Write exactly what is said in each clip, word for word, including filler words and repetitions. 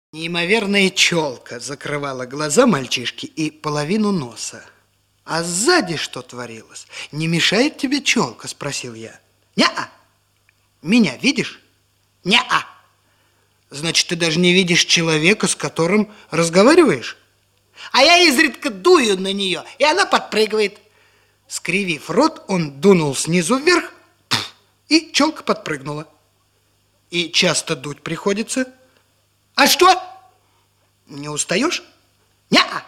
Неимоверная челка закрывала глаза мальчишки и половину носа. А сзади что творилось? Не мешает тебе челка? Спросил я. Не-а. Меня видишь? Не-а. Значит, ты даже не видишь человека, с которым разговариваешь? А я изредка дую на нее, и она подпрыгивает. Скривив рот, он дунул снизу вверх, и челка подпрыгнула. И часто дуть приходится? А что? Не устаешь? Не-а.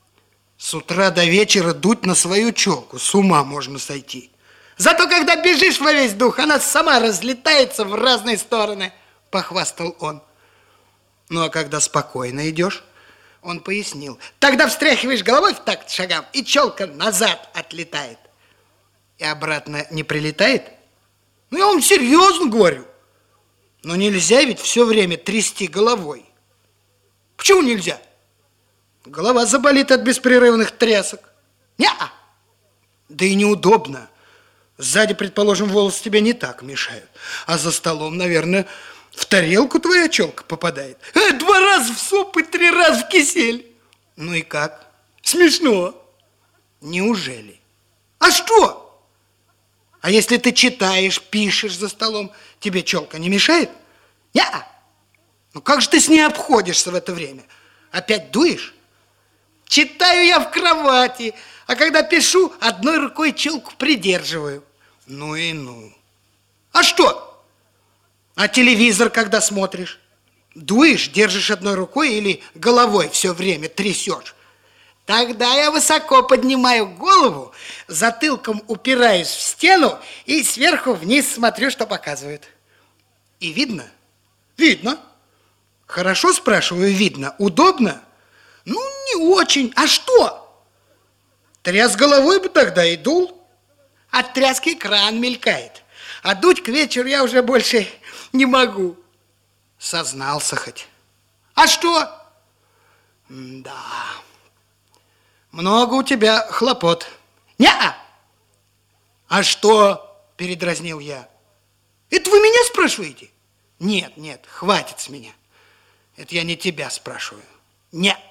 С утра до вечера дуть на свою челку, с ума можно сойти. Зато когда бежишь во весь дух, она сама разлетается в разные стороны, похвастал он. Ну а когда спокойно идешь, он пояснил. Тогда встряхиваешь головой в такт шагам, и челка назад отлетает. И обратно не прилетает? Ну я вам серьезно говорю. Но нельзя ведь все время трясти головой. Почему нельзя? Голова заболит от беспрерывных трясок. Не-а. Да и неудобно. Сзади, предположим, волосы тебе не так мешают. А за столом, наверное, в тарелку твоя челка попадает. А, два раза в суп и три раза в кисель. Ну и как? Смешно. Неужели? А что? А если ты читаешь, пишешь за столом, тебе челка не мешает? Не-а. Ну как же ты с ней обходишься в это время? Опять дуешь? Читаю я в кровати, а когда пишу, одной рукой челку придерживаю. Ну и ну. А что? А телевизор когда смотришь? Дуешь, держишь одной рукой или головой все время трясешь? Тогда я высоко поднимаю голову, затылком упираюсь в стену и сверху вниз смотрю, что показывают. И видно? Видно. Хорошо, спрашиваю, видно. Удобно? Ну, не очень. А что? Тряс головой бы тогда и дул. От тряски кран мелькает. А дуть к вечеру я уже больше не могу. Сознался хоть. А что? Да. Много у тебя хлопот. Не-а. А что? Передразнил я. Это вы меня спрашиваете? Нет, нет, хватит с меня. Это я не тебя спрашиваю. Не.